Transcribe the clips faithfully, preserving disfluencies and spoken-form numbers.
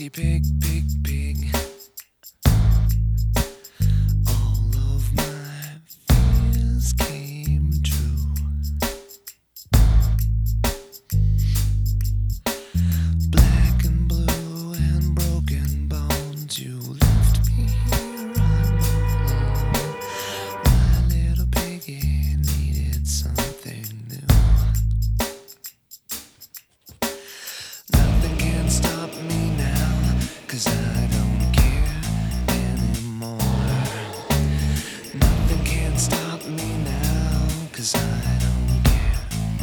Piggy pig, pig, pig. All of my fears came true. Black and blue and broken bones, you left me here I'm alone. My little piggy needed something new. Nothing can stop me now, 'cause I don't care anymore. Nothing can stop me now, 'cause I don't care.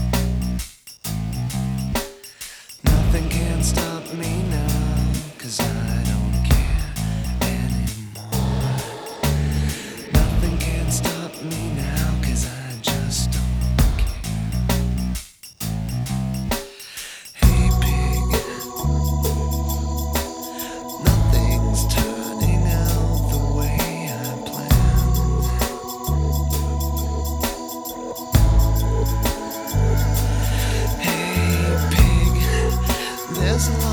Nothing can stop me now, 'cause I don't care anymore. Nothing can stop me now, 'cause I just don't care. Hey pig, nothing's turning out the way I planned. Hey pig, there's a lot